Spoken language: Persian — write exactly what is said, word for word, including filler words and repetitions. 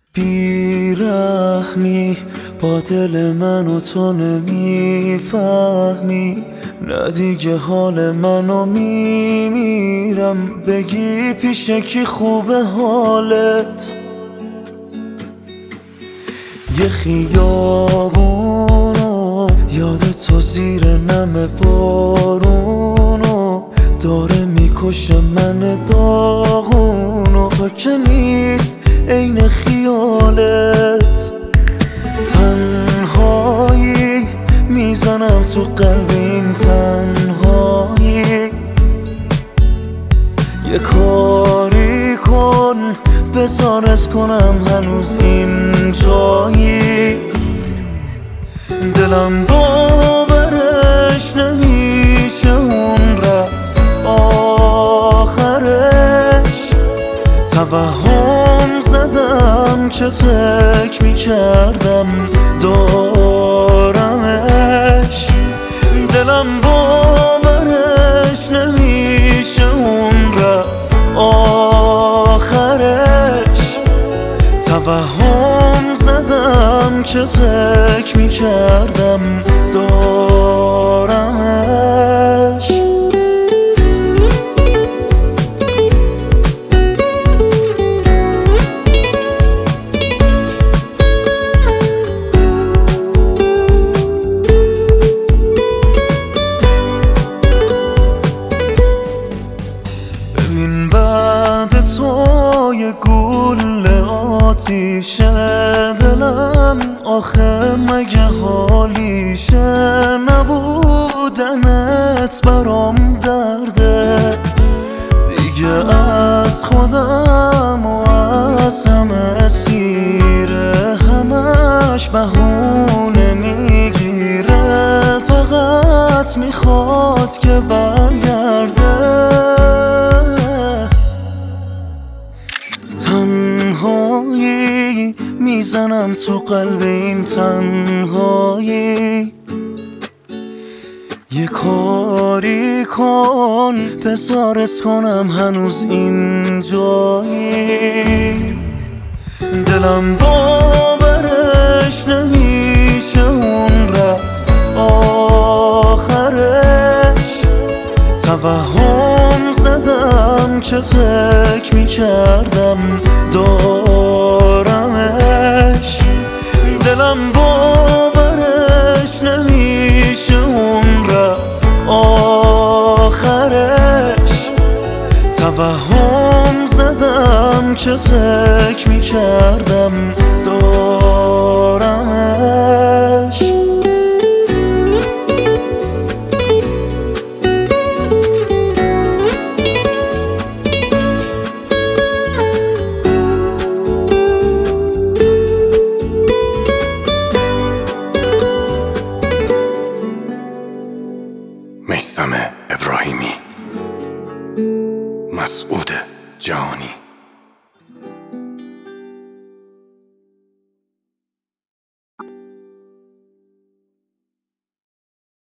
بیرحمی با دل من و تو نمیفهمی، نه دیگه حال منو میمیرم. بگی پیش کی خوبه حالت؟ یه خیابونو یاد تو زیر نم بارونو داره میکشه من داغونو. تو که نیست عین خیالت، تنهایی میزنم تو قلبیم، تنهایی. یه کاری کن بذار از کنم هنوز این جایی. دلم باورش نمیشه اون رفت آخرش. توهم زدم که فکر میکردم دارمش. دلم باورش نمیشه اون رفت آخرش. توهم زدم که فکر میکردم دارمش. ببین بعد تو یه گوله آتیشه دلم، آخه مگه حالیشه؟ نبودنت برام درده دیگه، از خودم و از همه سیره. همش بهونه میگیره، فقط میخواد که برگرده. تنهایی میزنم تو قلب این تنهایی. یه کاری کن بذارت کنم هنوز این جایی. دلم باورش نمیشه اون رفت آخرش. توهم زدم که فکر میکردم دارمش. دلم باورش نمیشه اون رفت آخرش. توهم زدم که فکر میکردم دارمش. میثم ابراهیمی، مسعود جهانی.